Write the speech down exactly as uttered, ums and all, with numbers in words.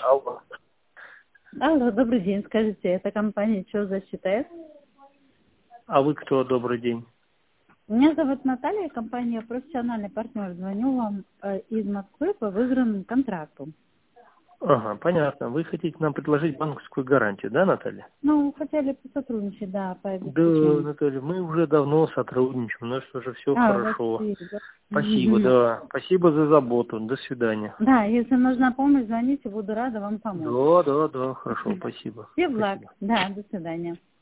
Алло. Алло, добрый день. Скажите, это компания «Что защитает?» А вы кто? Добрый день. Меня зовут Наталья, компания «Профессиональный партнер». Звоню вам э, из Москвы по выигранному контракту. Ага, понятно. Вы хотите нам предложить банковскую гарантию, да, Наталья? Ну, хотели посотрудничать, да, по Да, обеспечению. Наталья, мы уже давно сотрудничаем, у нас уже все А, у вас хорошо. есть, да? Спасибо, Мгм. да. Спасибо за заботу. До свидания. Да, если нужна помощь, звоните, буду рада вам помочь. Да, да, да, хорошо, спасибо. Все благ. Спасибо. Да, до свидания.